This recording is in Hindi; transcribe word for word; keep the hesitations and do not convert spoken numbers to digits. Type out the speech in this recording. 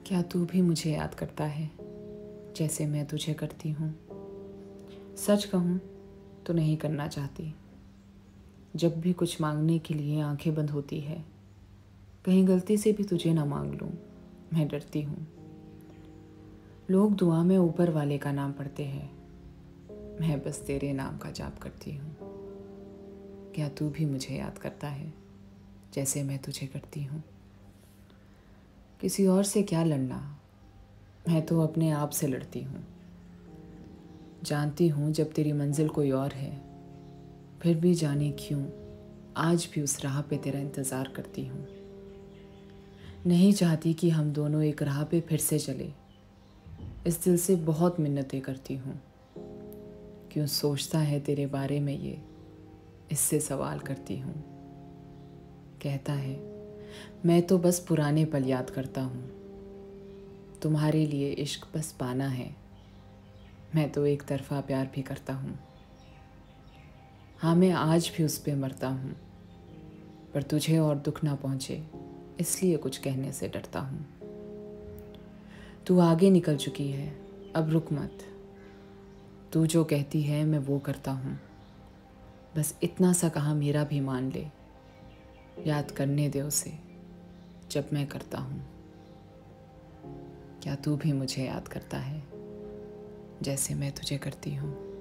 क्या तू भी मुझे याद करता है जैसे मैं तुझे करती हूँ? सच कहूँ तो नहीं करना चाहती। जब भी कुछ मांगने के लिए आंखें बंद होती है, कहीं गलती से भी तुझे ना मांग लूँ, मैं डरती हूँ। लोग दुआ में ऊपर वाले का नाम पढ़ते हैं, मैं बस तेरे नाम का जाप करती हूँ। क्या तू भी मुझे याद करता है जैसे मैं तुझे करती हूँ? किसी और से क्या लड़ना, मैं तो अपने आप से लड़ती हूँ। जानती हूँ जब तेरी मंजिल कोई और है, फिर भी जाने क्यों आज भी उस राह पे तेरा इंतज़ार करती हूँ। नहीं चाहती कि हम दोनों एक राह पे फिर से चले, इस दिल से बहुत मिन्नतें करती हूँ। क्यों सोचता है तेरे बारे में ये, इससे सवाल करती हूँ। कहता है मैं तो बस पुराने पल याद करता हूँ, तुम्हारे लिए इश्क बस पाना है, मैं तो एक तरफा प्यार भी करता हूँ। हाँ मैं आज भी उस पे मरता हूँ, पर तुझे और दुख ना पहुँचे इसलिए कुछ कहने से डरता हूँ। तू आगे निकल चुकी है, अब रुक मत। तू जो कहती है मैं वो करता हूँ, बस इतना सा कहा मेरा भी मान ले। याद करने दे उसे जब मैं करता हूँ। क्या तू भी मुझे याद करता है जैसे मैं तुझे करती हूँ?